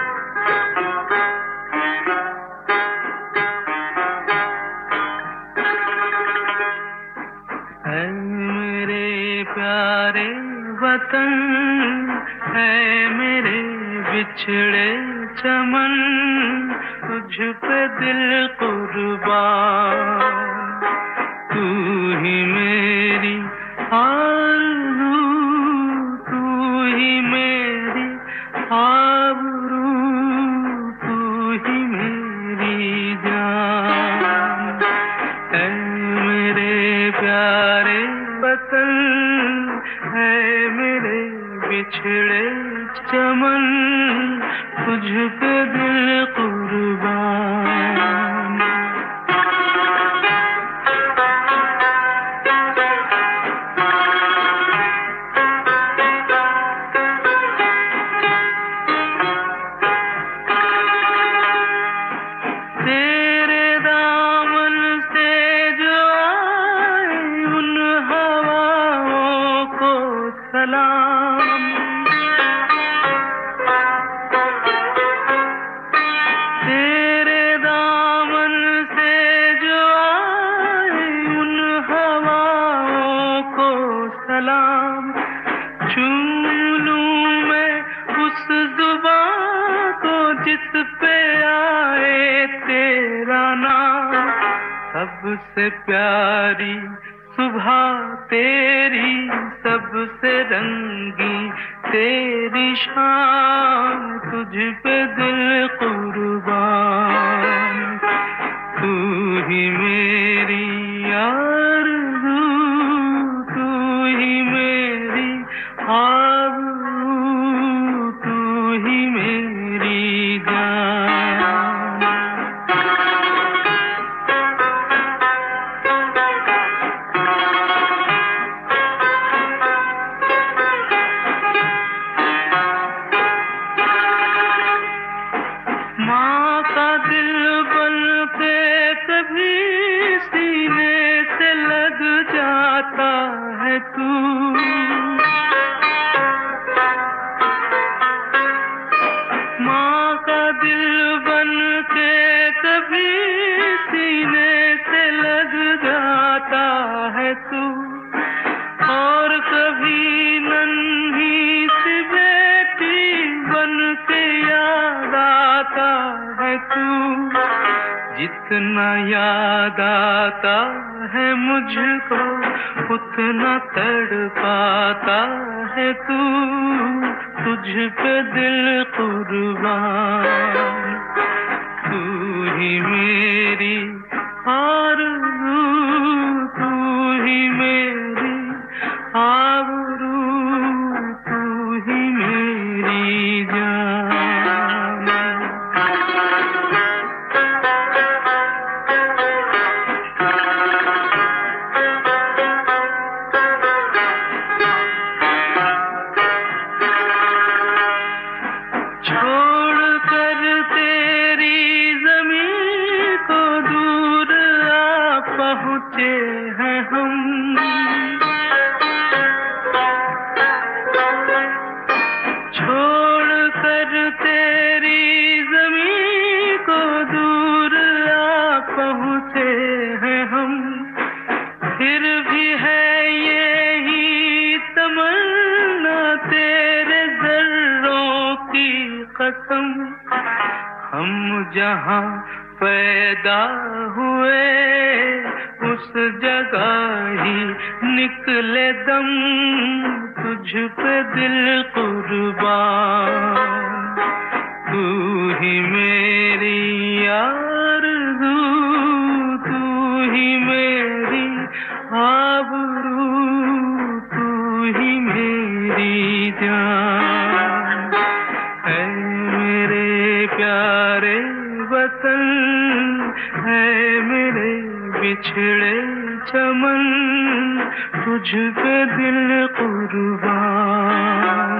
है मेरे प्यारे वतन, है मेरे बिछड़े चमन, तुझ पे दिल कुर्बान। तू ही मेरी आरज़ू, तू ही मेरी आबरू, तू ही मेरी जान। है मेरे प्यारे वतन, है मेरे बिछड़े चमन, तुझ पे दिल कुर्बान। तेरे दामन से जो आए उन हवाओं को सलाम। तेरे दामन से जो आए उन हवाओं को सलाम। चूम लूं मैं उस जुबां को जिस पे आए तेरा नाम। सबसे प्यारी सुबह तेरी, सबसे रंगी तेरी शाम, तुझ पे दिल कुर्बान। तू ही मेरी आरज़ू, तू ही मेरी आबरू, तू ही मेरी जान। माँ का दिल बन के कभी सीने से लग जाता है तू। माँ का दिल बन के कभी सीने से लग जाता है तू। और कभी नन्ही सी बेटी बन के याद आता है तू। जितना याद आता है मुझको उतना तड़पाता है तू। तुझ पे दिल कुर्बान। तू ही मेरी आरज़ू, तू ही मेरी आबरू, तू ही मेरी जान। छोड़ कर तेरी ज़मीं को दूर आ पहुँचे हैं हम। छोड़ कर तेरी ज़मीं को दूर आ पहुँचे हैं हम। फिर भी है यही तमन्ना तेरे ज़र्रों की कसम। हम जहाँ पैदा हुए उस जगह ही निकले दम। तुझ पे दिल कुर्बान। तू ही मेरी आरज़ू, तू ही मेरी आबरू, तू ही मेरी जान। है मेरे प्यारे वतन, है मेरे बिछड़े चमन, तुझ पे दिल कुर्बान।